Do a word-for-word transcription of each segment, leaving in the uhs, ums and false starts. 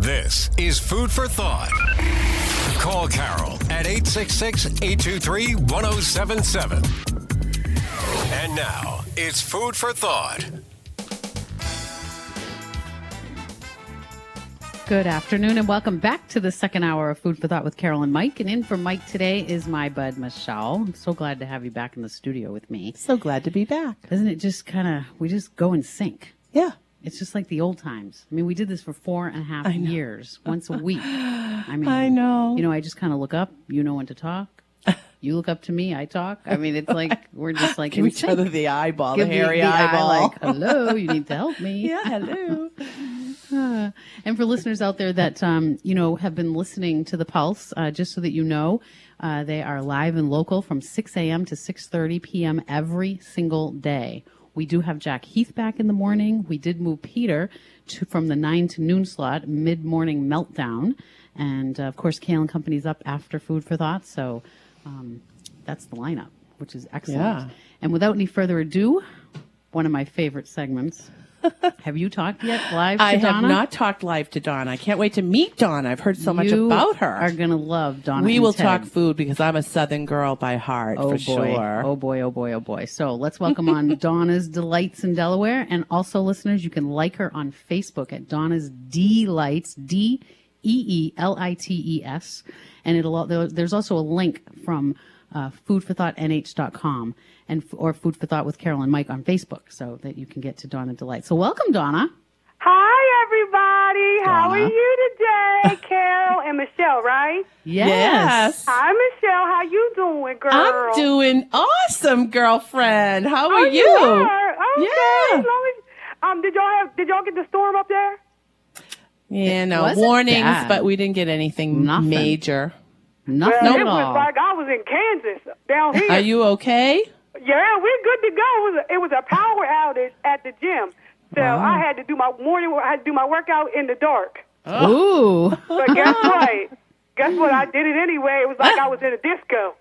This is Food for Thought. Call Carol at eight six six, eight two three, one oh seven seven. And now, it's Food for Thought. Good afternoon and welcome back to the second hour of Food for Thought with Carol and Mike. And in for Mike today is my bud, Michelle. I'm so glad to have you back in the studio with me. So glad to be back. Doesn't it just kind of, we just go in sync. Yeah. It's just like the old times. I mean, we did this for four and a half years, once a week. I mean, I know. You know, I just kind of look up, you know when to talk. You look up to me, I talk. I mean, it's like, we're just like Give in each sync. other the eyeball, Give the me hairy the eye, eyeball. like, hello, you need to help me. Yeah, hello. Uh, and for listeners out there that, um, you know, have been listening to The Pulse, uh, just so that you know, uh, they are live and local from six a.m. to six thirty p.m. every single day. We do have Jack Heath back in the morning. We did move Peter to, from the nine to noon slot, mid-morning meltdown. And, uh, of course, Kale and Company's up after Food for Thought. So um, that's the lineup, which is excellent. Yeah. And without any further ado, one of my favorite segments. Have you talked yet live to I Donna? have not talked live to Donna. I can't wait to meet Donna. I've heard so much You about her. are going to love Donna. we and will Ted. talk food because I'm a Southern girl by heart, Oh for boy. sure. Oh boy, oh boy, oh boy. So let's welcome on Donna's Delights in Delaware. And also, listeners, you can like her on Facebook at Donna's Delights, D E E L I T E S. And it'll there- there's also a link from uh, food for thought N H dot com and or Food for Thought with Carol and Mike on Facebook so that you can get to Donna Delight. So welcome, Donna. Hi, everybody. How Donna. are you today? Carol and Michelle, right? Yes. Hi, Michelle. How you doing, girl? I'm doing awesome, girlfriend. How are oh, you? are? Okay. Yeah. As long as, um, did y'all have? Did y'all get the storm up there? Yeah, no wasn't warnings, bad. but we didn't get anything Nothing. major. Nothing Well, at it all. was like I was in Kansas down here. Are you okay? Yeah, we're good to go. It was a, it was a power outage at the gym, so I had to do my morning. I had to do my workout in the dark. Ooh. But guess what? Guess what? I did it anyway. It was like I was in a disco.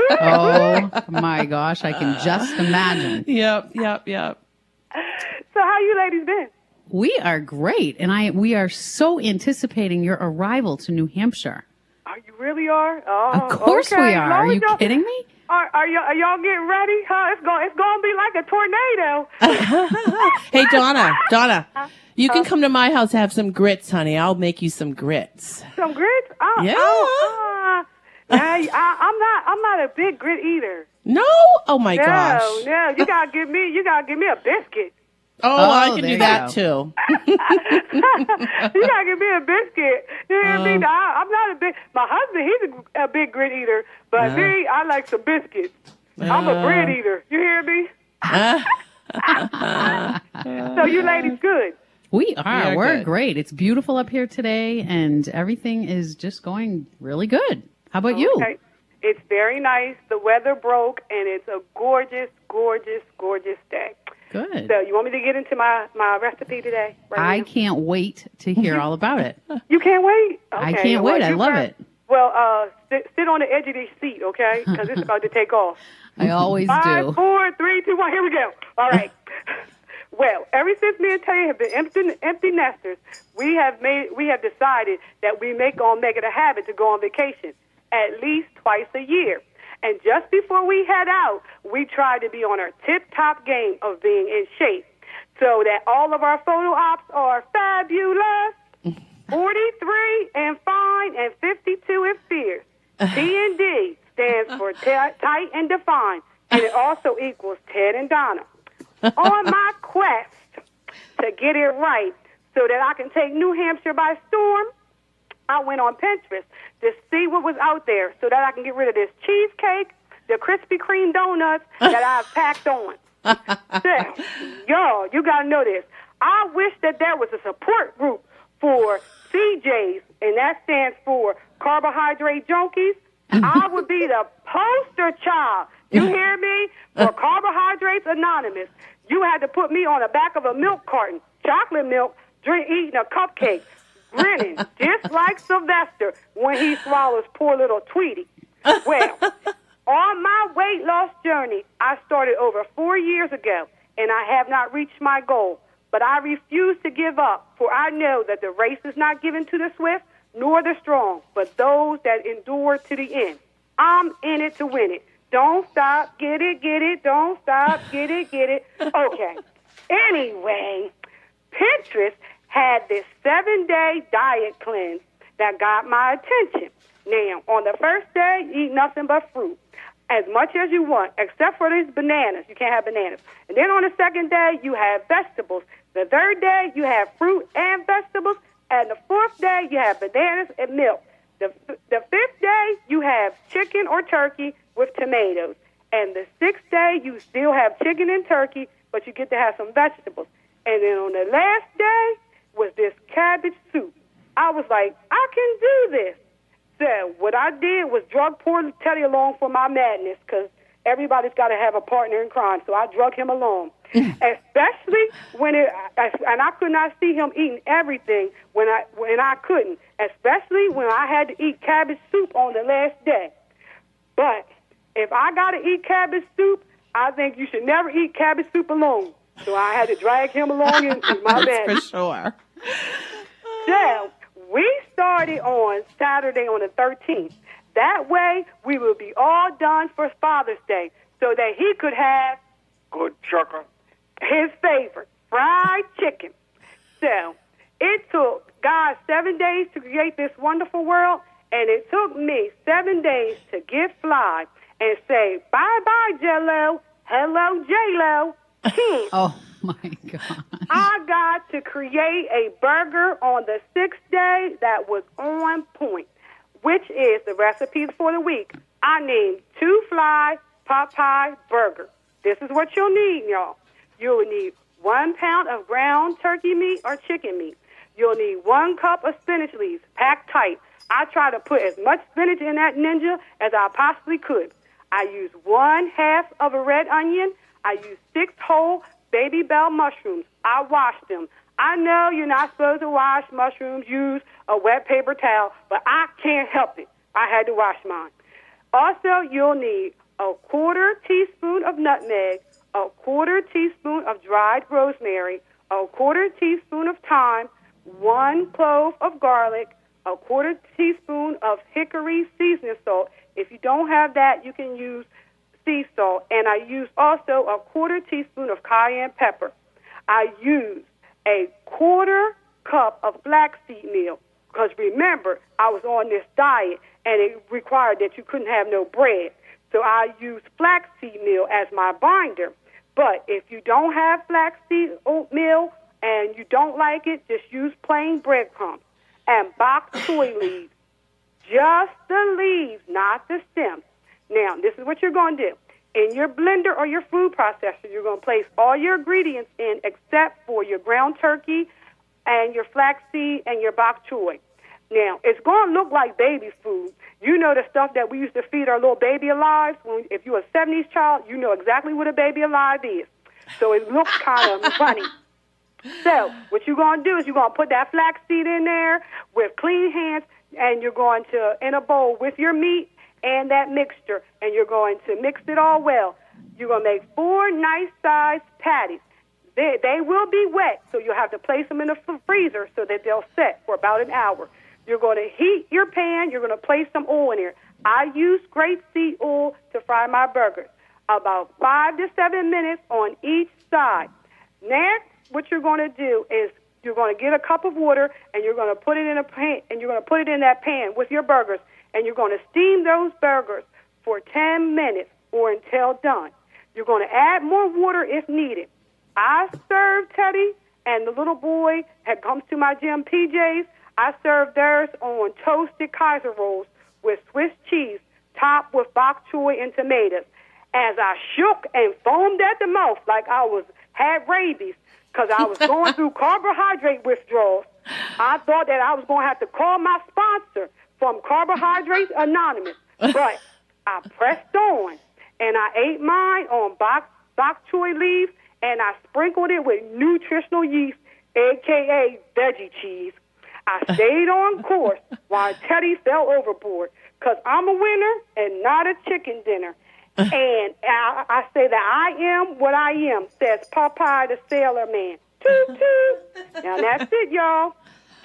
Oh my gosh, I can just imagine. Yep, yep, yep. So how you ladies been? We are great, and I we are so anticipating your arrival to New Hampshire. Oh, you really are? Oh, Of course okay. we As are. long Are as you y'all- kidding me? Are, are, y'all, are y'all getting ready? Huh? It's going it's going to be like a tornado. Hey, Donna, Donna, you can come to my house, have some grits, honey. I'll make you some grits. Some grits? Oh, Yeah. Oh, uh, I, I, I'm not. I'm not a big grit eater. No? Oh, my No, gosh. no. You gotta give me. You gotta give me a biscuit. Oh, Oh, I can there do you that, go. too. You gotta give me a biscuit. You hear Uh. me? I, I'm not a big. My husband, he's a, a big grit eater, but me, I like some biscuits. I'm a Uh. bread eater. You hear me? Uh, So you ladies good? We are. are We're good. great. It's beautiful up here today, and everything is just going really good. How about you? Okay. It's very nice. The weather broke, and it's a gorgeous, gorgeous, gorgeous day. Good. So you want me to get into my, my recipe today? Right I now? can't wait to hear all about it. You can't wait? Okay. I can't well, wait. I you love guys- it. Well, uh, sit, sit on the edge of this seat, okay? Because it's about to take off. I always Five, do. four, three, two, one. Here we go. All right. Well, ever since me and Tay have been empty, empty nesters, we have made we have decided that we make on make it a habit to go on vacation at least twice a year. And just before we head out, we try to be on our tip-top game of being in shape, so that all of our photo ops are fabulous, forty-three and fine, and fifty-two and fierce. T and D stands for t- tight and defined, and it also equals Ted and Donna. On my quest to get it right so that I can take New Hampshire by storm, I went on Pinterest to see what was out there so that I can get rid of this cheesecake, the Krispy Kreme donuts that I've packed on. So, y'all, you got to know this. I wish that there was a support group for C Js, and that stands for Carbohydrate Junkies. I would be the poster child. You hear me? For Carbohydrates Anonymous. You had to put me on the back of a milk carton, chocolate milk, drink, eating a cupcake, grinning, just like Sylvester when he swallows poor little Tweety. Well, on my weight loss journey, I started over four years ago, and I have not reached my goal. but I refuse to give up, for I know that the race is not given to the swift nor the strong, but those that endure to the end. I'm in it to win it. Don't stop, get it, get it, don't stop, get it, get it. Okay. Anyway, Pinterest had this seven-day diet cleanse that got my attention. Now, on the first day, eat nothing but fruit, as much as you want, except for these bananas. You can't have bananas. And then on the second day, you have vegetables. The third day, you have fruit and vegetables. And the fourth day, you have bananas and milk. The, the fifth day, you have chicken or turkey with tomatoes. And the sixth day, you still have chicken and turkey, but you get to have some vegetables. And then on the last day was this cabbage soup. I was like, I can do this. So what I did was drug poor Teddy along for my madness, because everybody's got to have a partner in crime. So I drug him along, especially when it, and I could not see him eating everything when I when I couldn't, especially when I had to eat cabbage soup on the last day. But if I got to eat cabbage soup, I think you should never eat cabbage soup alone. So I had to drag him along into my madness. For sure. So we started on Saturday on the thirteenth. That way, we will be all done for Father's Day, so that he could have good chicken, his favorite, fried chicken. So it took God seven days to create this wonderful world, and it took me seven days to get fly and say, bye-bye, J-Lo, hello, J-Lo. Hmm. Oh, my God. I got to create a burger on the sixth day that was on point, which is the recipe for the week. I named Two Fly Popeye Burger. This is what you'll need, y'all. You'll need one pound of ground turkey meat or chicken meat. You'll need one cup of spinach leaves, packed tight. I try to put as much spinach in that ninja as I possibly could. I use one half of a red onion. I use six whole baby bell mushrooms. I wash them. I know you're not supposed to wash mushrooms, use a wet paper towel, but I can't help it. I had to wash mine. Also, you'll need a quarter teaspoon of nutmeg, a quarter teaspoon of dried rosemary, a quarter teaspoon of thyme, one clove of garlic, a quarter teaspoon of hickory seasoning salt. If you don't have that, you can use sea salt. And I use also a quarter teaspoon of cayenne pepper. I use a quarter cup of flaxseed meal, because remember, I was on this diet and it required that you couldn't have no bread. So I use flaxseed meal as my binder. But if you don't have flaxseed oatmeal and you don't like it, just use plain breadcrumbs and bok choy leaves. Just the leaves, not the stems. Now, this is what you're going to do. In your blender or your food processor, you're going to place all your ingredients in except for your ground turkey and your flaxseed and your bok choy. Now, it's going to look like baby food. You know the stuff that we used to feed our little baby alive. When, if you're a seventies child, you know exactly what a baby alive is. So it looks kind of funny. So what you're going to do is you're going to put that flaxseed in there with clean hands, and you're going to, in a bowl with your meat and that mixture, and you're going to mix it all well. You're going to make four nice-sized patties. They, they will be wet, so you'll have to place them in the freezer so that they'll set for about an hour. You're going to heat your pan. You're going to place some oil in there. I use grapeseed oil to fry my burgers, about five to seven minutes on each side. Next, what you're going to do is you're going to get a cup of water, and you're going to put it in a pan, and you're going to put it in that pan with your burgers, and you're going to steam those burgers for ten minutes or until done. You're going to add more water if needed. I serve Teddy, and the little boy that comes to my gym, P J's, I serve theirs on toasted Kaiser rolls with Swiss cheese, topped with bok choy and tomatoes. As I shook and foamed at the mouth like I was had rabies because I was going through carbohydrate withdrawals, I thought that I was going to have to call my sponsor from Carbohydrates Anonymous. But I pressed on, and I ate mine on bok, bok choy leaves, and I sprinkled it with nutritional yeast, a k a veggie cheese. I stayed on course while Teddy fell overboard, because I'm a winner and not a chicken dinner. And I, I say that I am what I am, says Popeye the Sailor Man. toot, toot. Now that's it, y'all.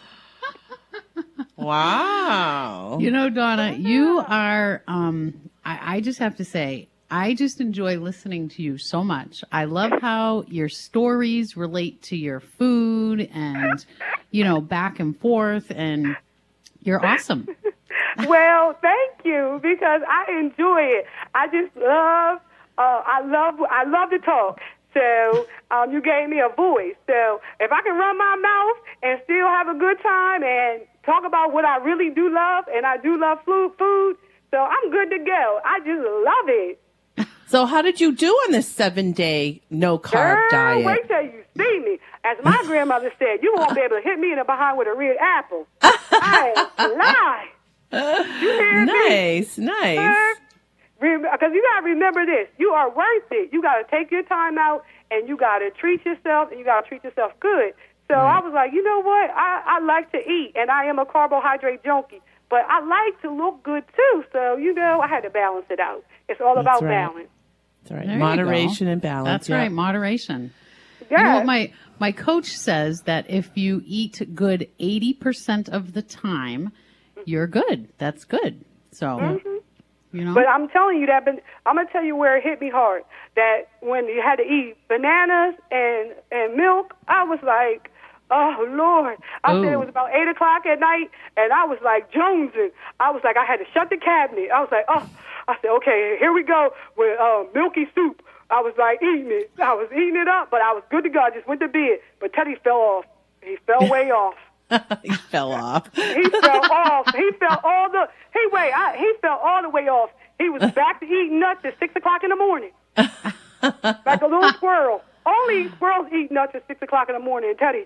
Wow. You know, Donna, you are, um, I, I just have to say, I just enjoy listening to you so much. I love how your stories relate to your food and, you know, back and forth, and you're awesome. Well, thank you, because I enjoy it. I just love, uh, I love, I love to talk. So um, you gave me a voice. So if I can run my mouth and still have a good time and talk about what I really do love, and I do love food, food, so I'm good to go. I just love it. So how did you do on this seven-day no-carb Girl, diet? wait till you see me. As my grandmother said, you won't be able to hit me in the behind with a red apple. I ain't lying. You hear Nice, me? nice. Because you got to remember this. You are worth it. You got to take your time out, and you got to treat yourself, and you got to treat yourself good. So Right. I was like, you know what? I, I like to eat, and I am a carbohydrate junkie. But I like to look good, too. So, you know, I had to balance it out. It's all That's about right. balance. That's right. There you Moderation go. and balance. That's yeah. right, moderation. Yeah. You know what my my coach says, that if you eat good eighty percent of the time, you're good. That's good. So, you know. But I'm telling you that, but I'm going to tell you where it hit me hard. That when you had to eat bananas and, and milk, I was like, oh, Lord. I said Ooh. it was about eight o'clock at night, and I was like jonesing. I was like, I had to shut the cabinet. I was like, oh. I said, okay, here we go with uh, milky soup. I was like eating it. I was eating it up, but I was good to go. I just went to bed. But Teddy fell off. He fell way off. He fell off. He fell off. He fell all the. He wait. I, he fell all the way off. He was back to eating nuts at six o'clock in the morning, like a little squirrel. Only squirrels eat nuts at six o'clock in the morning. Teddy.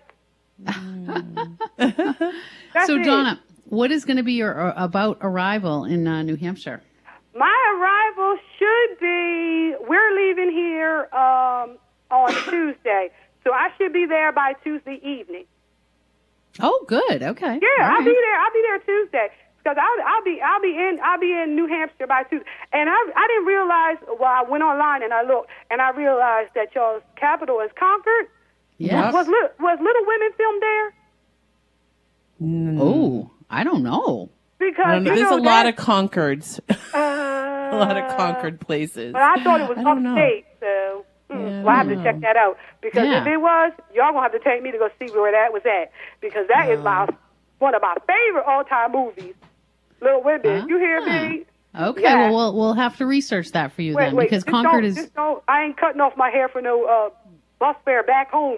That's So, it. Donna, what is going to be your uh, about arrival in uh, New Hampshire? My arrival should be. We're leaving here um, on Tuesday, so I should be there by Tuesday evening. Oh, good. Okay. Yeah, All I'll right. be there. I'll be there Tuesday because I'll, I'll be I'll be in I'll be in New Hampshire by Tuesday. And I I didn't realize. Well, I went online and I looked and I realized that y'all's capital is Concord. Yes. Was Li- was Little Women filmed there? Oh, I don't know. Because I don't know. you There's know a lot that, of Concords. uh, a lot of Concord places. But I thought it was I don't know. upstate, so mm, Yeah, I well, I have don't to know. check that out. Because Yeah. if it was, y'all gonna have to take me to go see where that was at. Because that is my one of my favorite all time movies. Little Women, you hear me? Okay, Yeah. well, we'll we'll have to research that for you Wait, then, wait, because just Concord don't, is. just don't, I ain't cutting off my hair for no uh, bus fare back home.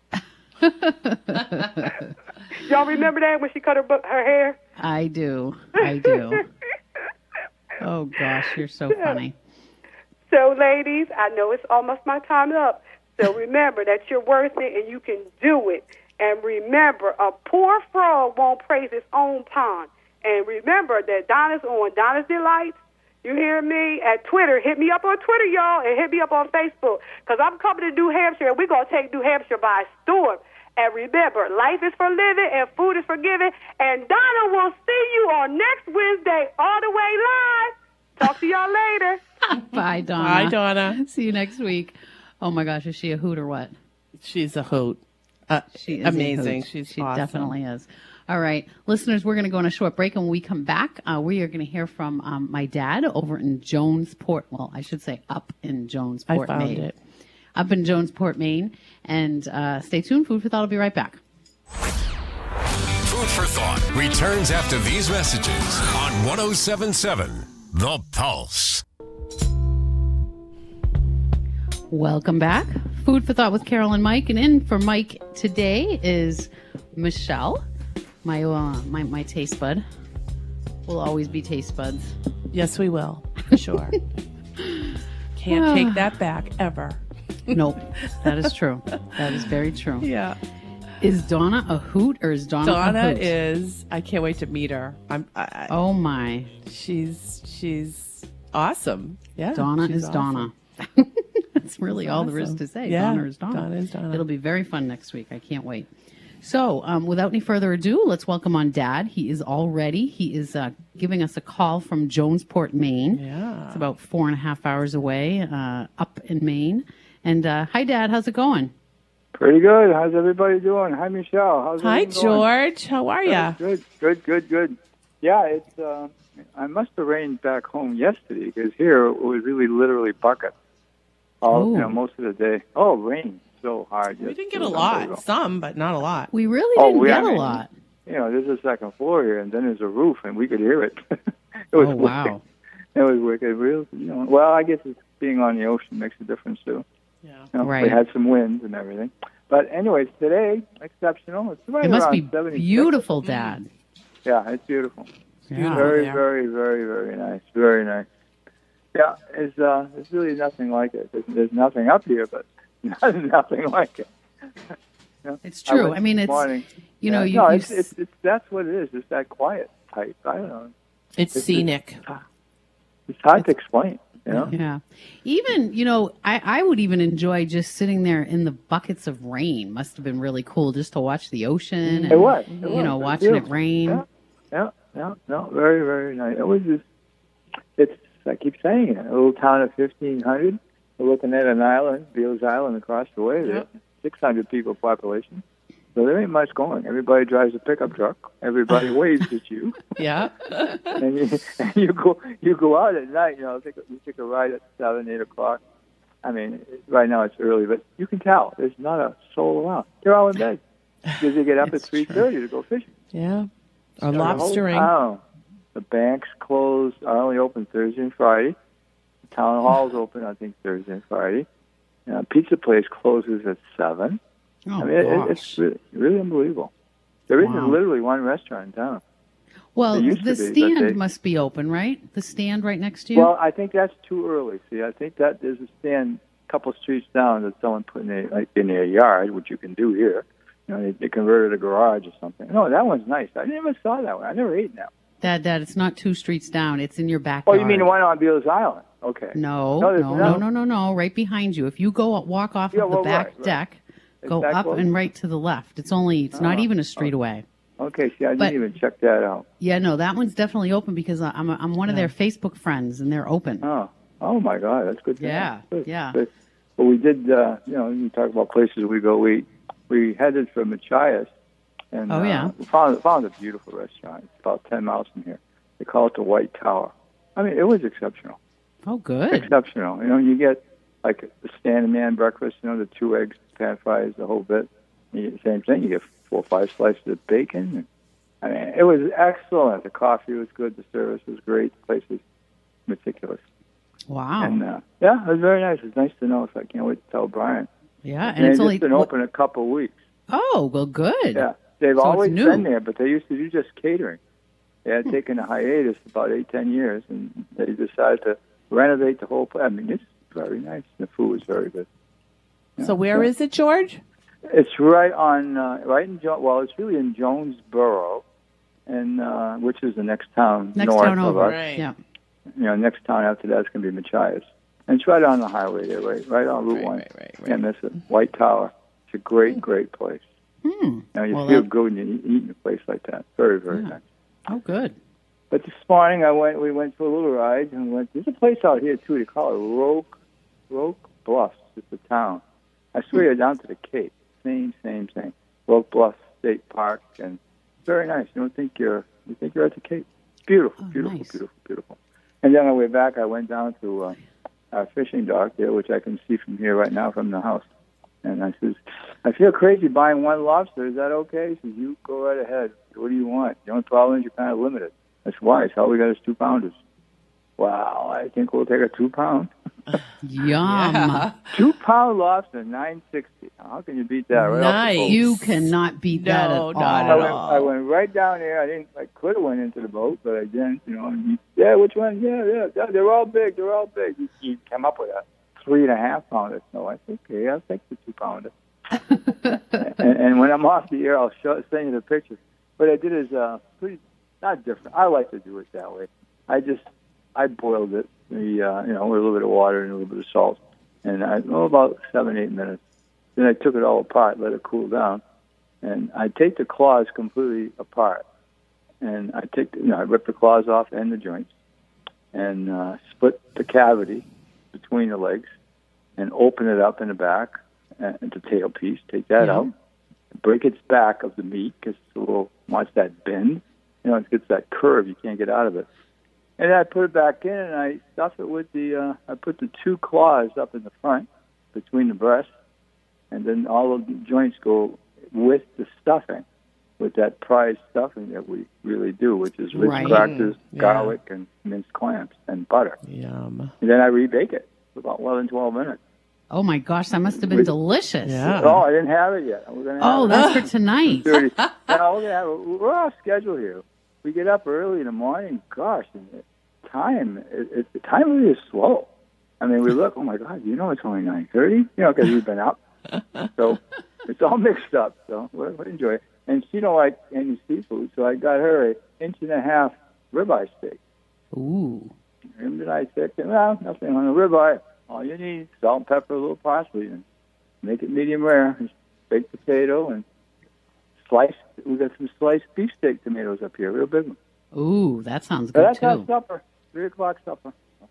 Y'all remember that when she cut her bu- her hair? I do. I do. Oh gosh, you're so funny. So, ladies, I know it's almost my time up. So remember that you're worth it and you can do it. And remember, a poor frog won't praise his own pond. And remember that Donna's on Donna's Delights. You hear me? At Twitter. Hit me up on Twitter, y'all, and hit me up on Facebook. Because I'm coming to New Hampshire, and we're going to take New Hampshire by storm. And remember, life is for living, and food is for giving. And Donna will see you on next Wednesday, all the way live. Talk to y'all later. Bye, Donna. Bye, Donna. See you next week. Oh my gosh, is she a hoot or what? She's a hoot. Uh, She is a amazing. hoot. She's she awesome. definitely is. All right, listeners, we're going to go on a short break, and when we come back, uh, we are going to hear from um, my dad over in Jonesport. Well, I should say up in Jonesport, I found Maine. it. Up in Jonesport, Maine. And uh, stay tuned. Food for Thought will be right back. Food for Thought returns after these messages on one oh seven point seven The Pulse. Welcome back. Food for Thought with Carol and Mike. And in for Mike today is Michelle, my uh, my my taste bud. We'll always be taste buds. Yes, we will. For sure. Can't take that back ever. Nope, that is true. That is very true. Yeah. Is Donna a hoot or is Donna, a Donna hoot? is. I can't wait to meet her. I'm. I, I, Oh my, She's she's awesome. Yeah. Donna she's is awesome. Donna. That's really all there is awesome. to say. Yeah, Donna is Donna. Donna is Donna. It'll be very fun next week. I can't wait. So, um, without any further ado, let's welcome on Dad. He is all ready. He is uh, giving us a call from Jonesport, Maine. Yeah. It's about four and a half hours away, uh, up in Maine. And uh, hi, Dad. How's it going? Pretty good. How's everybody doing? Hi, Michelle. How's Hi, everything going? George. How are ya? Good, good, good, good. Yeah, it's. Uh, I must have rained back home yesterday because here it was really literally buckets all you know Ooh. most of the day. Oh, rain so hard. We Yes, didn't get it a was lot. unbelievable. Some, but not a lot. We really Oh, didn't we- get I a mean, lot. You know, there's a second floor here, and then there's a roof, and we could hear it. it was Oh, wow. It was wicked. Real, you know. Well, I guess it's being on the ocean makes a difference too. Yeah. You know, Right. We had some winds and everything. But anyways, today exceptional. It's right It must around be seventy-six. beautiful, Dad. Yeah, it's beautiful. Yeah. Very, there. very, very, very nice. Very nice. Yeah, it's uh, there's really nothing like it. There's, there's nothing up here, but nothing like it. You know, It's true. went I mean, this it's, morning. you know, Yeah. you, no, you it's, it's it's that's what it is. It's that quiet type. I don't know. It's It's- scenic. It's hard to explain. You know. Yeah. Even, you know, I, I would even enjoy just sitting there in the buckets of rain. Must have been really cool just to watch the ocean and, It was. It you was. know, It was watching it beautiful. rain. Yeah, yeah, yeah. No, very, very nice. It was just, it's, I keep saying it, a little town of fifteen hundred. We're looking at an island, Beals Island, across the way there. six hundred people population. So there ain't much going. Everybody drives a pickup truck. Everybody waves at you. Yeah. and you, and you go you go out at night. You know, take a, you take a ride at seven, eight o'clock. I mean, right now it's early, but you can tell there's not a soul around. They're all in bed because they get up at It's three thirty to go fishing. Yeah. Or The whole lobstering. town. The banks closed. Are only open Thursday and Friday. The town hall's open, I think, Thursday and Friday. Uh, pizza place closes at seven. Oh, I mean, it, gosh. it's really, really unbelievable. There isn't Wow. literally one restaurant in town. Well, It used the to be, but stand they- must be open, right? The stand right next to you? Well, I think that's too early. See, I think that there's a stand a couple streets down that someone put in their, like, in their yard, which you can do here. You know, they, they converted a garage or something. No, that one's nice. I never saw that one. I never ate that. Dad, Dad, it's not two streets down. It's in your backyard. Oh, you mean the one on Beals Island? Okay. No, No, no, there's no, no- no, no, no, right behind you. If you go walk off Yeah, of the well, back right, right. deck, Is go that up close? and right to the left. It's only, it's not Oh, even a street away. Okay, see, I didn't But- even check that out. Yeah, no, that one's definitely open because I- I'm, I'm one of their Facebook friends and they're open. Oh, oh my God, that's good. to know. Yeah, Good, yeah. good. Well, we did. Uh, you know, you talk about places we go. We we headed for Machias, and Oh, yeah. uh, we found found a beautiful restaurant. It's about ten miles from here. They call it the White Tower. I mean, it was exceptional. Oh, good. Exceptional. You know, you get like the standing man breakfast. You know, the two eggs, pan fries, the whole bit. You get the same thing. You get four or five slices of bacon. I mean, it was excellent. The coffee was good. The service was great. The place was meticulous. Wow. And uh, yeah, it was very nice. It's nice to know. So I can't wait to tell Brian. yeah, and, And it's it's only just been open a couple of weeks. Oh, well, good. Yeah, they've So it's always new. been there, but they used to do just catering. They had taken a hiatus about eight, ten years, and they decided to renovate the whole place. I mean, it's very nice. The food was very good. So where is it, George? It's right on, uh, right in jo- well, it's really in Jonesboro, and uh, which is the next town Next north town of over. us. Right. Yeah. You know, next town after that is going to be Machias. And it's right on the highway there, right, right on Route Right, One. right, right, right. Can't miss it. White Tower. It's a great, great place. Hmm. You know, you Well, feel that- good when you eat in a place like that. Very, very Yeah. nice. Oh, good. But this morning I went. We went for a little ride and went. There's a place out here too. They call it Roque, Roque Bluffs. It's a town. I swear you're down to the Cape. Same, same thing. Roque Bluffs State Park, and very nice. You don't think you're. You think you're at the Cape. Beautiful, Oh, beautiful, nice. beautiful, beautiful. And then on the way back, I went down to uh, our fishing dock there, which I can see from here right now from the house. And I says, I feel crazy buying one lobster. Is that okay? He says, you go right ahead. What do you want? The only problem is you're kind of limited. That's why. So all we got is two pounders. Wow, I think we'll take a two pound. Yum. Yeah. Two pound lobster, nine sixty. How can you beat that? Right off the Nice. boat? You cannot beat that No, at not all. I at went, all. I went right down there. I didn't. I could have went into the boat, but I didn't. You know. And he, yeah, which one? Yeah, yeah, yeah. They're all big. They're all big. He, he came up with a three and a half pounder. So I said, okay, I'll take the two pounder. and, and when I'm off the air, I'll show, send you the pictures. What I did is uh, pretty not different. I like to do it that way. I just I boiled it, the uh, you know, with a little bit of water and a little bit of salt, and I oh about seven eight minutes. Then I took it all apart, let it cool down, and I take the claws completely apart, and I take you know I rip the claws off and the joints, and uh, split the cavity between the legs, and open it up in the back, and a potato piece. Take that Yeah. out. Break its back of the meat because it's a little wants that bend. You know, it gets that curve. You can't get out of it. And then I put it back in, and I stuff it with the. Uh, I put the two claws up in the front between the breasts, and then all of the joints go with the stuffing, with that prized stuffing that we really do, which is Ritz Right. crackers, Yeah. garlic, and minced clams and butter. Yum. And then I rebake it for about eleven, twelve minutes. Oh my gosh, that must have been With- delicious. Yeah. Oh, I didn't have it yet. We're gonna have Oh, it. that's for tonight. thirty. No, we're gonna have it. We're off schedule here. We get up early in the morning. Gosh, and the time it, it, the time really is slow. I mean, we look. Oh my God, you know it's only nine thirty. You know, because we've been up. So it's all mixed up. So we we enjoy it. And she don't like any seafood, so I got her an inch and a half ribeye steak. Ooh. Ribeye steak. And, well, nothing on a ribeye. All you need, salt and pepper, a little parsley, and make it medium rare. Just baked potato and sliced. We got some sliced beefsteak tomatoes up here, real big one. Ooh, that sounds But good that's our too. supper. Three o'clock supper.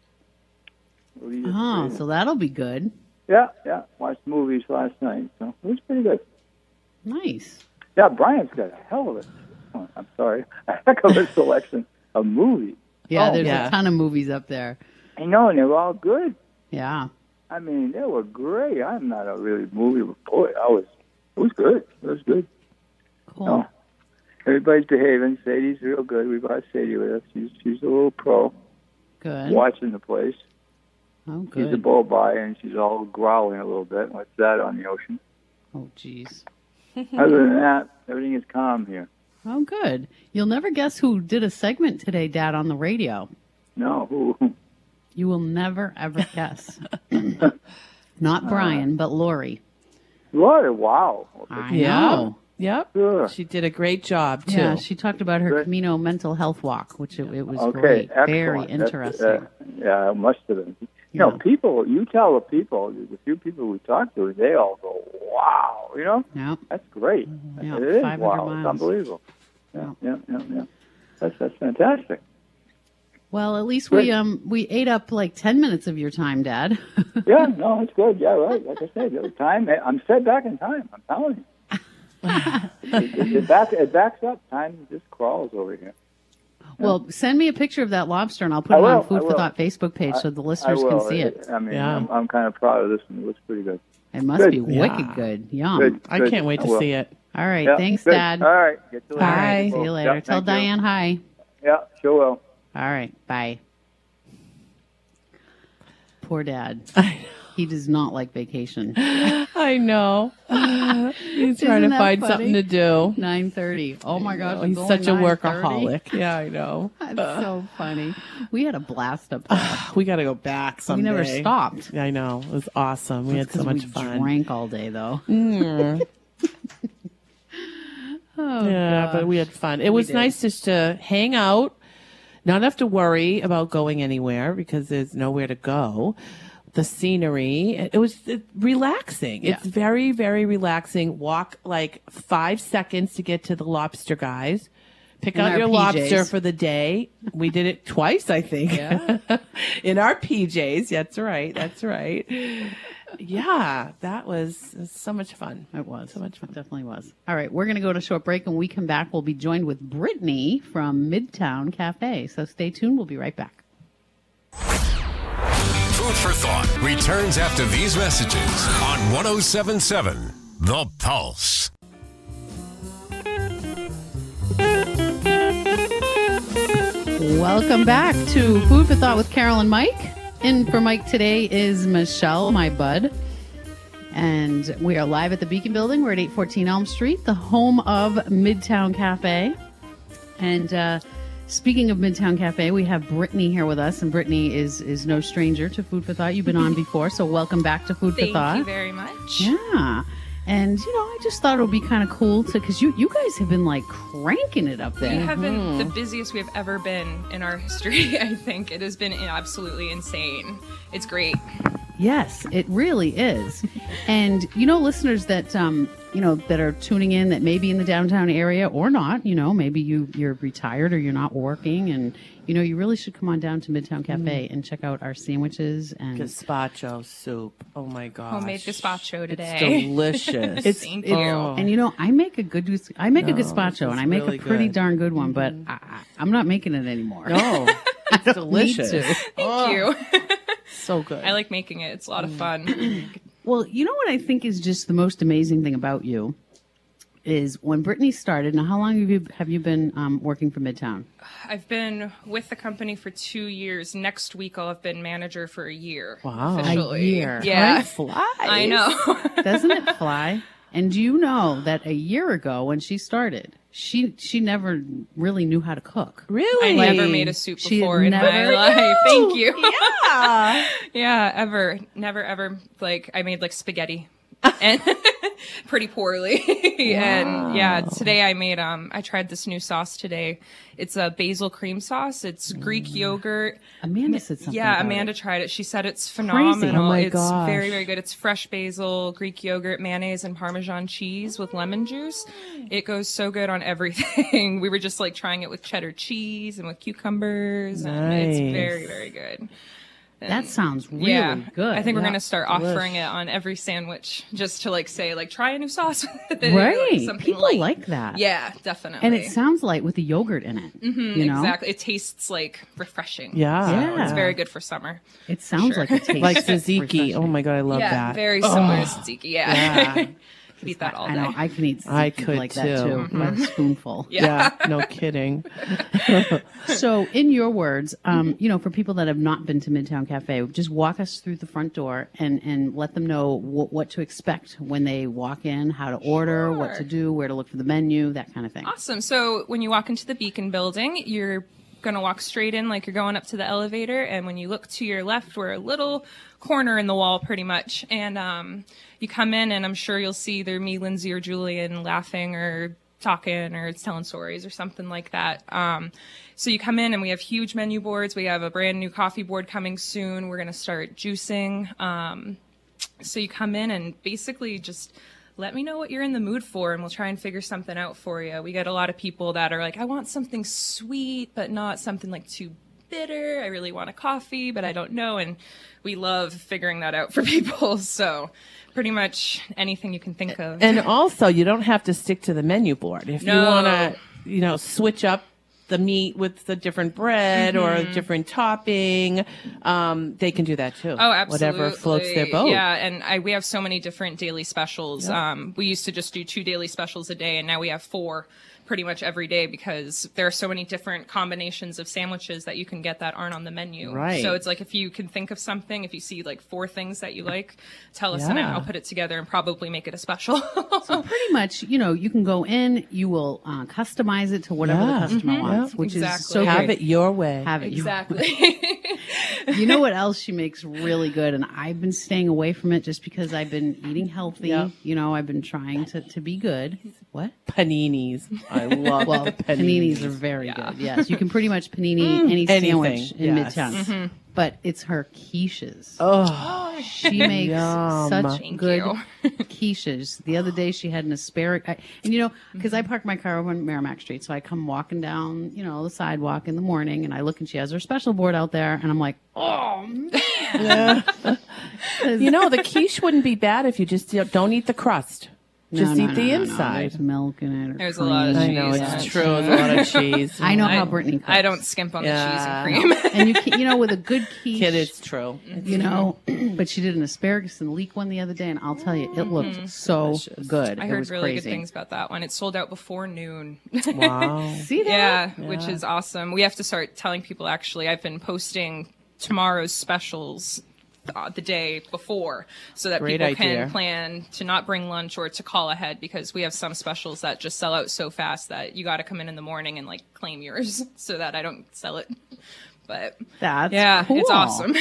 We'll eat it Oh, three. so that'll be good. Yeah, yeah. Watched movies last night, so it was pretty good. Nice. Yeah, Brian's got a hell of a. oh, I'm sorry, a heck of a selection of movies. Yeah, Oh, there's yeah. a ton of movies up there. I know, and they were all good. Yeah. I mean, they were great. I'm not a really movie boy. I was. It was good. It was good. Cool. No. Everybody's behaving. Sadie's real good. We brought Sadie with us. She's she's a little pro, Good. watching the place. Oh, She's a good. bull by, and she's all growling a little bit. What's that on the ocean? Oh, jeez. Other than that, everything is calm here. Oh, good. You'll never guess who did a segment today, Dad, on the radio. No, who? You will never, ever guess. Not Brian, but Lori. Lord, wow. I Yeah. know. Yep. Sure. She did a great job too. Yeah, she talked about her Good. Camino mental health walk, which it, it was Okay, great. excellent. Very That's- interesting. uh, yeah, it must have been. You know, Yeah. people, you tell the people, the few people we talk to, they all go, wow, you know? Yeah. That's great. Yeah, it is five hundred wow. miles. It's unbelievable. Yeah, yeah, yeah, yeah. That's, that's fantastic. Well, at least we Good. um we ate up like ten minutes of your time, Dad. Yeah, no, it's good. Yeah, right. Like I said, the time, I'm set back in time. I'm telling you. it, it, it, back, it backs up. Time just crawls over here. Well, send me a picture of that lobster, and I'll put I it on will, Food I for will. Thought Facebook page so the I listeners will. can see it. I mean, Yeah. I'm, I'm kind of proud of this one. It looks pretty good. It must Good. be wicked Yeah. good. Yum. Good. I good. can't wait I to will. see it. All right. Yeah, Thanks, good. Dad. All right. Get you later. Bye. See you later. Yeah, Tell thank you. Diane hi. Yeah, sure will. All right. Bye. Poor Dad. He does not like vacation. I know. He's trying Isn't to that find funny? something to do. nine thirty. Oh my gosh. Oh, it's he's only such a nine thirty. workaholic. Yeah, I know. That's so funny. We had a blast up there. We got to go back We someday. never stopped. Yeah, I know. It was awesome. We had so Because much we fun. drank all day, though. Mm. Oh, Yeah, but we had fun. It was did. nice just to hang out, not have to worry about going anywhere because there's nowhere to go. The scenery, it was uh, relaxing. It's Yeah. very, very relaxing. Walk like five seconds to get to the lobster guys. Pick In out our your P Js. lobster for the day. We did it twice, I think. Yeah. In our P Js. That's right. That's right. Yeah, that was, it was so much fun. It was. So much fun. It definitely was. All right, we're going to go to a short break. And when we come back, we'll be joined with Brittany from Midtown Cafe. So stay tuned. We'll be right back. Food for Thought returns after these messages on one oh seven point seven The Pulse. Welcome back to Food for Thought with Carol and Mike. In for Mike today is Michelle, my bud. And we are live at the Beacon Building. We're at eight fourteen Elm Street, the home of Midtown Cafe. And uh, speaking of Midtown Cafe, we have Brittany here with us. And Brittany is is no stranger to Food for Thought. You've been on before, so welcome back to Food Thank for Thought. you very much. Yeah. And, you know, I just thought it would be kind of cool to, because you, you guys have been like cranking it up We there. have been the busiest we have ever been in our history, I think. It has been absolutely insane. It's great. Yes, it really is. And you know, listeners, that um, you know, that are tuning in that may be in the downtown area or not, you know, maybe you, you're retired or you're not working and, you know, you really should come on down to Midtown Cafe mm. and check out our sandwiches and gazpacho soup. Oh my gosh. Homemade gazpacho today. It's delicious. it's, Thank it, you. Oh. And you know, I make a good, I make no, a gazpacho and I make really a pretty good. darn good one, but I, I'm not making it anymore. No, it's delicious. Thank oh, you. So good. I like making it. It's a lot of fun. Well, you know what I think is just the most amazing thing about you is when Brittany started. Now, how long have you have you been um, working for Midtown? I've been with the company for two years. Next week, I'll have been manager for a year. Wow, officially. A year. Yeah, Time flies. I know. Doesn't it fly? And do you know that a year ago when she started, she she never really knew how to cook. Really? I never made a soup She before in never- my life. Thank you. Yeah. Yeah, ever. Never ever. Like, I made like spaghetti. And pretty poorly. And yeah, today I made, um, I tried this new sauce today. It's a basil cream sauce. It's Greek yogurt. Amanda said something Yeah, about Amanda it. tried it. She said it's phenomenal. Oh my it's gosh. very, very good. It's fresh basil, Greek yogurt, mayonnaise, and Parmesan cheese with lemon juice. It goes so good on everything. We were just like trying it with cheddar cheese and with cucumbers. And it's Nice. very, very good. That sounds really yeah, good. I think we're Yeah. going to start Delish. offering it on every sandwich just to like say like try a new sauce with it. Right. Like, something People light. like that. Yeah, definitely. And it sounds light with the yogurt in it. Mhm, you know? exactly. It tastes like refreshing. Yeah. So it's Yeah. very good for summer. It sounds Sure. like it tastes Like tzatziki. refreshing. Oh my god, I love yeah, that. very similar to tzatziki. Yeah. Yeah. Could eat that all I day. know. I can eat I tzatziki could like that too. too, by the spoonful. Yeah, no kidding. So, in your words, um, you know, for people that have not been to Midtown Cafe, just walk us through the front door and, and let them know w- what to expect when they walk in, how to order, what to Sure. do, where to look for the menu, that kind of thing. Awesome. So when you walk into the Beacon building, you're going to walk straight in like you're going up to the elevator. And when you look to your left, we're a little corner in the wall pretty much. And um, you come in and I'm sure you'll see either me, Lindsay, or Julian laughing or talking or telling stories or something like that. Um, so you come in and we have huge menu boards. We have a brand new coffee board coming soon. We're going to start juicing. Um, so you come in and basically just let me know what you're in the mood for and we'll try and figure something out for you. We get a lot of people that are like, I want something sweet, but not something like too bitter. I really want a coffee, but I don't know. And we love figuring that out for people. So pretty much anything you can think of. And also, you don't have to stick to the menu board. If you No. want to, you know, switch up the meat with the different bread or a different topping, um, they can do that too. Oh, absolutely. Whatever floats their boat. Yeah, and I, we have so many different daily specials. Um, we used to just do two daily specials a day, and now we have four pretty much every day because there are so many different combinations of sandwiches that you can get that aren't on the menu. Right. So it's like if you can think of something, if you see like four things that you like, tell us and Yeah. I'll put it together and probably make it a special. So pretty much, you know, you can go in, you will uh, customize it to whatever Yeah. the customer wants, Yeah. which Exactly. is so Have great. it your way. Have it your Exactly. You know what else she makes really good, and I've been staying away from it just because I've been eating healthy. Yeah. You know, I've been trying to, to be good. What? Paninis. I love Well, the paninis. paninis. are very good. Yes, you can pretty much panini any anything, sandwich in yes. Midtown. But it's her quiches. Oh, She makes Yum. such Thank good you. quiches. The other day she had an asparagus, and you know, because I park my car on Merrimack Street, so I come walking down, you know, the sidewalk in the morning, and I look and she has her special board out there, and I'm like, oh man. you know, the quiche wouldn't be bad if you just you know, don't eat the crust. Just No, eat no, the no, no, no. inside. There's milk in it. or There's a lot of cream. I know, cheese. it's Yeah. true. There's a lot of cheese. I know how I- Brittany cooks. I don't skimp on Yeah. the cheese and cream. And you can, you know, with a good quiche, Kid, it's true. you know, but she did an asparagus and leek one the other day, and I'll tell you, it looked so Delicious. good. I it heard was really crazy. good things about that one. It sold out before noon. Wow. See that? Yeah, which is awesome. We have to start telling people, actually, I've been posting tomorrow's specials uh, the day before so that Great people idea. can plan to not bring lunch or to call ahead because we have some specials that just sell out so fast that you got to come in in the morning and like claim yours so that I don't sell it. But That's yeah, cool. it's awesome.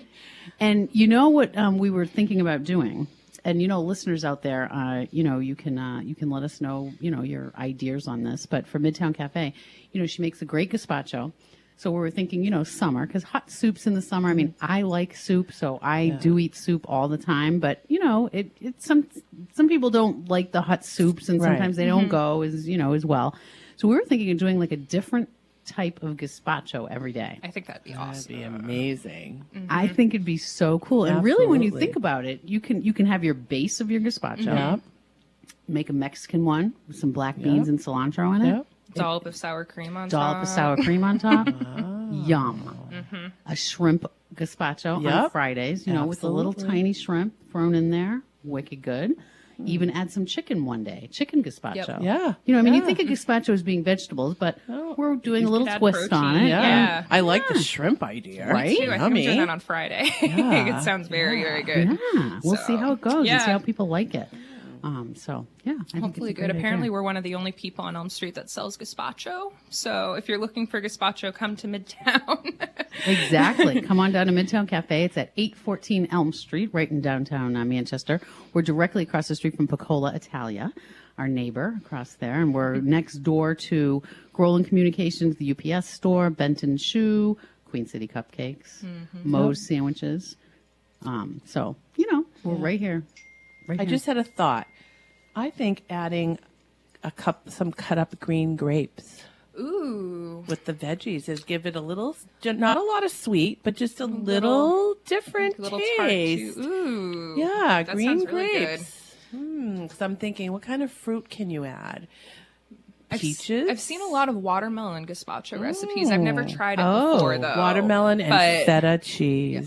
And you know what um, we were thinking about doing, and you know, listeners out there, uh, you know, you can uh, you can let us know, you know, your ideas on this. But for Midtown Cafe, you know, she makes a great gazpacho. So we were thinking, you know, summer, because hot soups in the summer. I mean, I like soup, so I do eat soup all the time. But you know, it it some some people don't like the hot soups, and Right. sometimes they don't go as you know as well. So we were thinking of doing like a different type of gazpacho every day. I think that'd be That'd awesome. be amazing. I think it'd be so cool. And really, when you Absolutely. think about it, you can you can have your base of your gazpacho, Yep. make a Mexican one with some black beans and cilantro in it. Yep. Dollop of sour cream on Dollop top. of sour cream on top. Yum. A shrimp gazpacho on Yep. Fridays, you know, with a little Absolutely. tiny shrimp thrown in there. Wicked good. Even add some chicken one day. Chicken gazpacho. Yep. Yeah. You know, I mean, you Yeah. think of gazpacho as being vegetables, but we're doing a little add twist on protein. it. Yeah. Yeah. I like the shrimp idea. Right? Too. I think I'm Yummy. doing that on Friday. Yeah. It sounds very, very good. Yeah. We'll see So, how it goes and yeah. see how people like it. Um, so, yeah. I think it's Hopefully a good. great Apparently, idea. we're one of the only people on Elm Street that sells gazpacho. So if you're looking for gazpacho, come to Midtown. Exactly. Come on down to Midtown Cafe. It's at eight fourteen Elm Street, right in downtown uh, Manchester. We're directly across the street from Piccola Italia, our neighbor across there. And we're next door to Groland Communications, the U P S store, Benton Shoe, Queen City Cupcakes, Moe's Sandwiches. Um, so, you know, we're right here. Right I here. just had a thought. I think adding a cup, some cut up green grapes Ooh. with the veggies is give it a little, ju- not a lot of sweet, but just a little, different A little tart taste. too. Ooh. Yeah, That green sounds really good. grapes. Hmm. Because I'm thinking, what kind of fruit can you add? I've s- Peaches. I've seen a lot of watermelon gazpacho recipes. I've never tried it Oh, before though. Watermelon and but- feta cheese.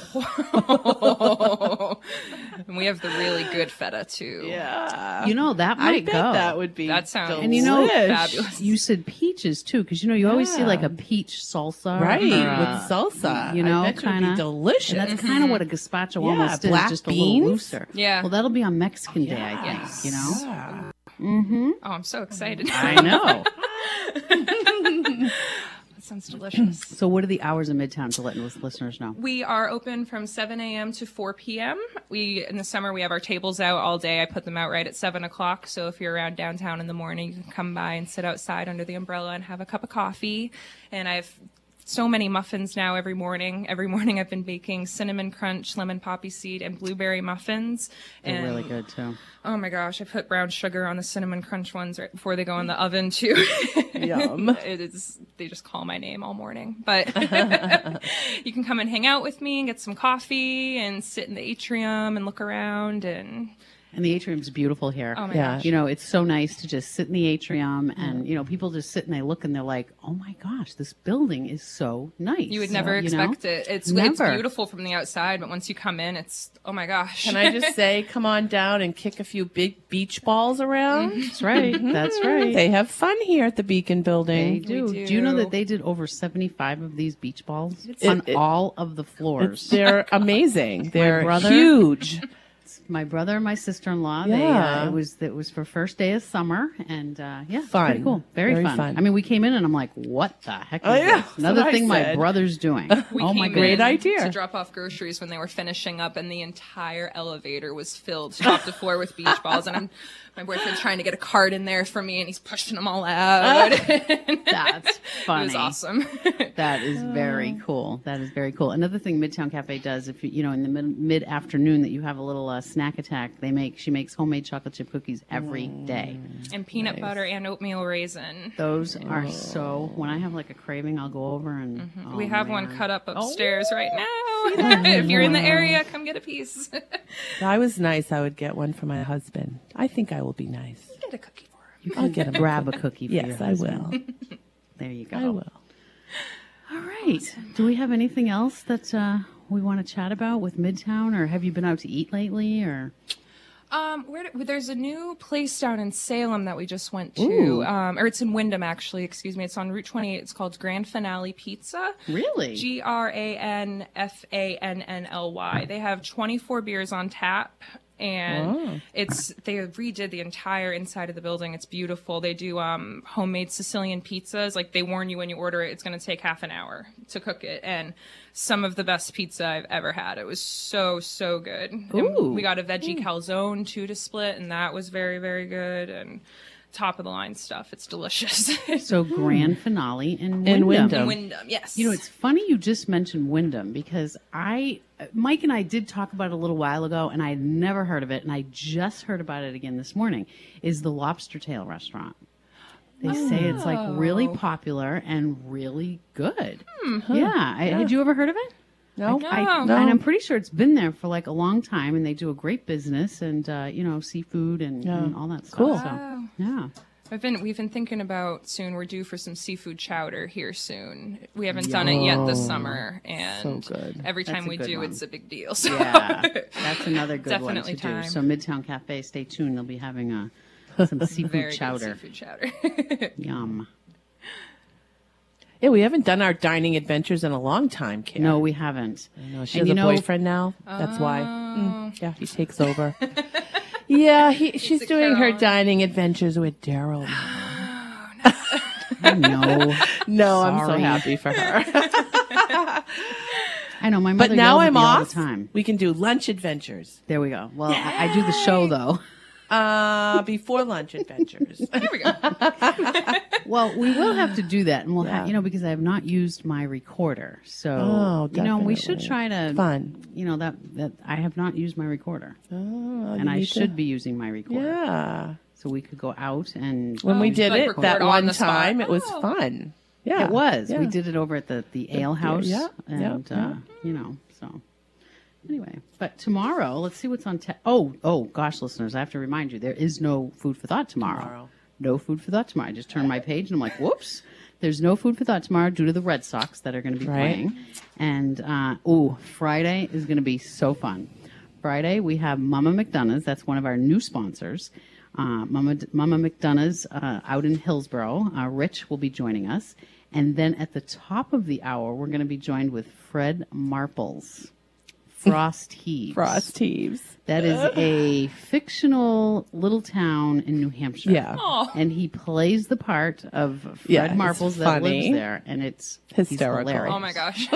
And we have the really good feta too. Yeah. you know, that I might bet go. that would be That sounds- And you know, delish. fabulous. you said peaches too, because you know you always see Yeah. like a peach salsa, Right, or, with uh, salsa. you know, I bet it would kinda- be delicious. And that's kind of what a gazpacho Yeah, almost is, black just a beans. little looser. Yeah. Well, that'll be on Mexican Day, I think. Yes. You know. Yeah. Oh, I'm so excited. I know. That sounds delicious. So, what are the hours of Midtown to let lis- listeners know? We are open from seven a.m. to four p.m. We in the summer we have our tables out all day. I put them out right at seven o'clock. So if you're around downtown in the morning, you can come by and sit outside under the umbrella and have a cup of coffee. And I've so many muffins now every morning. Every morning I've been baking cinnamon crunch, lemon poppy seed, and blueberry muffins. They're and really good too. oh my gosh, I put brown sugar on the cinnamon crunch ones right before they go in the oven too. Yum. It is, they just call my name all morning. But you can come and hang out with me and get some coffee and sit in the atrium and look around and And the atrium's beautiful here. oh my Yeah. gosh. You know, it's so nice to just sit in the atrium, and you know, people just sit and they look and they're like, "Oh my gosh, this building is so nice." You would never You know? expect it. It's it's Never. beautiful from the outside, but once you come in, it's oh my gosh. Can I just say, come on down and kick a few big beach balls around? That's right. That's right. They have fun here at the Beacon They Building. do. do. do. you know that they did over seventy-five of these beach balls It- on it- all of the floors? They're amazing. They're brother- huge. My brother and my sister-in-law. They, Yeah. uh, it was it was for first day of summer, and uh, yeah, it's Fun. pretty cool, very, Very fun. fun. I mean, we came in and I'm like, "What the heck is Oh, yeah, this?" that's Another what I thing my said. brother's doing. We oh my came god! Great in idea. to drop off groceries when they were finishing up, and the entire elevator was filled top to floor with beach balls. And I'm, my boyfriend's trying to get a cart in there for me, and he's pushing them all out. That's funny. It was awesome. That is very cool. That is very cool. Another thing Midtown Cafe does, if you you know in the mid mid afternoon that you have a little uh, snack attack, they make she makes homemade chocolate chip cookies every day. And peanut butter and oatmeal raisin. Those are so. When I have like a craving, I'll go over and oh, We have one man. cut up upstairs right now. If you're in the area, come get a piece. If I was nice, I would get one for my husband. I think I will be nice. Get a cookie for him. I'll get him. Grab a cookie. For Yes, your I husband. will. There you go. I will. All right. Do we have anything else that uh, we want to chat about with Midtown, or have you been out to eat lately, or? Um, where do- there's a new place down in Salem that we just went to, Ooh. um, or it's in Wyndham actually. Excuse me. It's on Route twenty-eight. It's called Grand Finale Pizza. Really? G R A N F A N N L Y. They have twenty-four beers on tap. And it's they redid the entire inside of the building. It's beautiful. They do um, homemade Sicilian pizzas. Like they warn you when you order it, it's going to take half an hour to cook it. And some of the best pizza I've ever had. It was so so good. And Ooh. we got a veggie calzone too to split, and that was very very good. And top of the line stuff. It's delicious. So grand finale in Wyndham. In Wyndham. Wyndham, yes. You know, it's funny you just mentioned Wyndham because I, Mike and I did talk about it a little while ago, and I had never heard of it, and I just heard about it again this morning. Is the Lobster Tail restaurant? They say it's like really popular and really good. Hmm. Yeah, I, had you ever heard of it? No, I, No. And I'm pretty sure it's been there for like a long time, and they do a great business and uh, you know, seafood and, Yeah. and all that stuff. Cool. So, Wow. yeah. I've been we've been thinking about soon. We're due for some seafood chowder here soon. We haven't done it yet this summer, and So good. every time That's a we good do, one. it's a big deal. So Yeah, that's another good Definitely one to time. do. So Midtown Cafe, stay tuned. They'll be having a some seafood very chowder. good seafood chowder. Yum. Yeah, we haven't done our dining adventures in a long time, Karen. No, we haven't. No, she And has you a know- boyfriend now. That's why. Mm, yeah, he takes over. yeah, he, she's Sick doing her Caroline. dining adventures with Daryl. now. No, No, I'm so Sorry. happy for her. I know my mother. But now yells at I'm me all off. the time. We can do lunch adventures. There we go. Well, I, I do the show though. Uh, before lunch adventures. Here we go. Well, we will have to do that, and we'll Yeah. have, you know, because I have not used my recorder. So, Oh, you know, we should definitely. try to, Fun. you know, that that I have not used my recorder, Oh, and you I need should to- be using my recorder. Yeah. So we could go out and When we Oh, did like it record that on one the spot. time, it was Oh. fun. Yeah. It was. Yeah. We did it over at the, the ale house. yeah, yeah, And, yeah. Uh, you know, so anyway. But tomorrow, let's see what's on. Te- oh, oh, gosh, listeners, I have to remind you, there is no food for thought tomorrow. Tomorrow. No food for thought tomorrow. I just turned my page and I'm like, whoops. There's no food for thought tomorrow due to the Red Sox that are going to be Right. playing. And, uh, oh, Friday is going to be so fun. Friday, we have Mama McDonough's. That's one of our new sponsors. Uh, Mama, Mama McDonough's uh, out in Hillsborough. Uh, Rich will be joining us. And then at the top of the hour, we're going to be joined with Fred Marples, Frost Heaves. Frost Heaves. That is a fictional little town in New Hampshire. Yeah. Oh. And he plays the part of Fred Yeah, it's Marples that funny. lives there. And it's he's Hysterical. hilarious. Oh my gosh.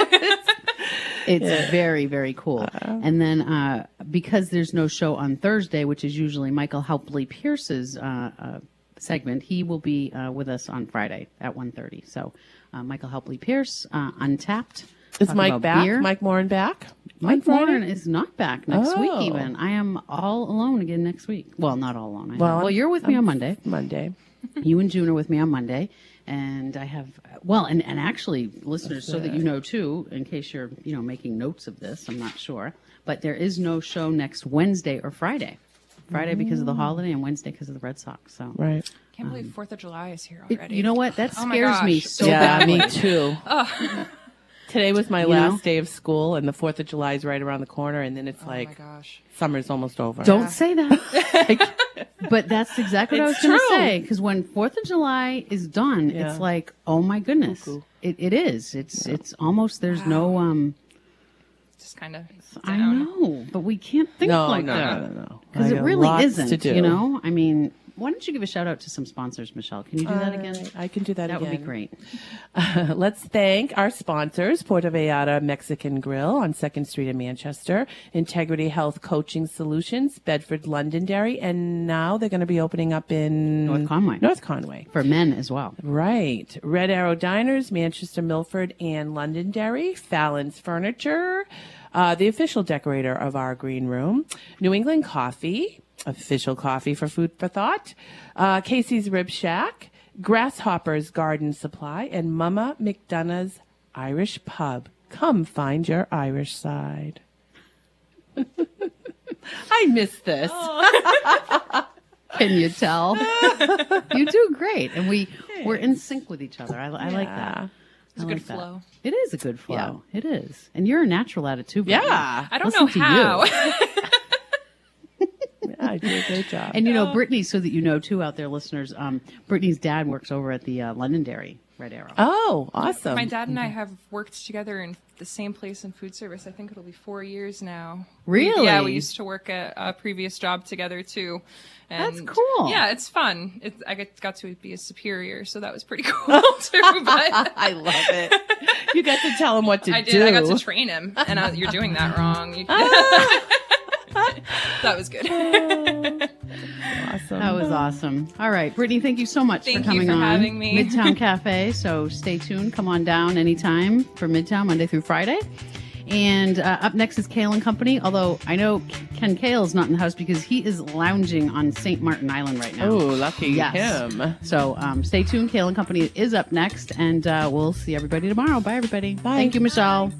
It's very, very cool. And then uh, because there's no show on Thursday, which is usually Michael Helpley Pierce's uh, uh, segment, he will be uh, with us on Friday at one thirty. So uh, Michael Helpley Pierce, uh, Untapped. Is talking Mike about back? beer. Mike Morin back? Mike on Friday? Warren is not back next week Oh. even. I am all alone again next week. Well, not all alone. I Well, well, well I'm- you're with me I'm on Monday. Monday. You and June are with me on Monday. And I have, well, and, and actually, listeners, so that you know too, in case you're, you know, making notes of this, I'm not sure, but there is no show next Wednesday or Friday. Friday because of the holiday and Wednesday because of the Red Sox. So, Right. Can't believe Fourth of July is here It- already. you know what? That Oh my scares me gosh. so yeah, badly. me too. Today was my You last know? day of school, and the Fourth of July is right around the corner, and then it's Oh my like gosh. summer's almost over. Don't say that. But that's exactly what I was It's going to true. say. Because when Fourth of July is done, Yeah. it's like, oh my goodness, Cuckoo. it, it is. It's it's almost there's no um. Just kind of I know, but we can't think no, like no, that no, no, no. because I it got really lots isn't. to do. You know, I mean, why don't you give a shout out to some sponsors, Michelle? Can you do that again? I can do that, That again. would be great. Uh, let's thank our sponsors, Puerto Vallarta Mexican Grill on second Street in Manchester, Integrity Health Coaching Solutions, Bedford Londonderry, and now they're going to be opening up in North Conway. North Conway. For men as well. Right. Red Arrow Diners, Manchester, Milford, and Londonderry. Fallon's Furniture, uh, the official decorator of our green room. New England Coffee, official coffee for food for thought. Uh, Casey's Rib Shack, Grasshopper's Garden Supply, and Mama McDonough's Irish Pub. Come find your Irish side. I miss this. Can you tell? You do great, and we we're in sync with each other. I, I like that. It's I a good like that. flow. It is a good flow. It is, and you're a natural at it too. Brittany. Yeah. I don't Listen know to how. you. I do a great job. And you know, Brittany, so that you know too, out there, listeners, um, Brittany's dad works over at the uh, Londonderry Red Arrow. Oh, awesome. My dad and I have worked together in the same place in food service. I think it'll be four years now. Really? Yeah, we used to work at a previous job together too. And That's cool. Yeah, it's fun. It, I get, got to be a superior, so that was pretty cool too. But I love it. You got to tell him what to I do. did. I got to train him, and I, you're doing that wrong. You, That was good. Awesome. That was awesome. All right, Brittany, thank you so much Thank for you coming for on having me. Midtown Cafe. So stay tuned. Come on down anytime for Midtown, Monday through Friday. And uh, up next is Kale and Company, although I know Ken Kale's not in the house because he is lounging on Saint Martin Island right now. Oh, lucky Yes. him. So um, stay tuned. Kale and Company is up next, and uh, we'll see everybody tomorrow. Bye, everybody. Bye. Thank you, Michelle.